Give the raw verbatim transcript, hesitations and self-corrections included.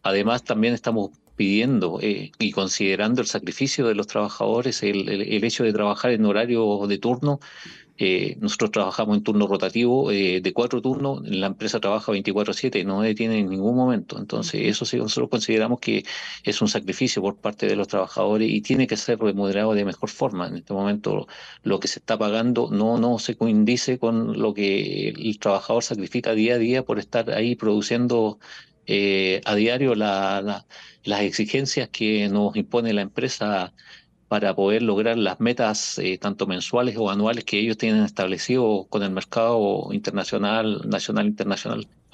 Además, también estamos pidiendo eh, y considerando el sacrificio de los trabajadores, el, el, el hecho de trabajar en horario de turno. Eh, nosotros trabajamos en turno rotativo eh, de cuatro turnos, la empresa trabaja veinticuatro siete, no detiene en ningún momento. Entonces, eso sí, nosotros consideramos que es un sacrificio por parte de los trabajadores y tiene que ser remunerado de mejor forma. En este momento, lo que se está pagando no, no se coincide con lo que el trabajador sacrifica día a día por estar ahí produciendo eh, a diario la, la, las exigencias que nos impone la empresa para poder lograr las metas eh, tanto mensuales o anuales que ellos tienen establecido con el mercado internacional, nacional, internacional.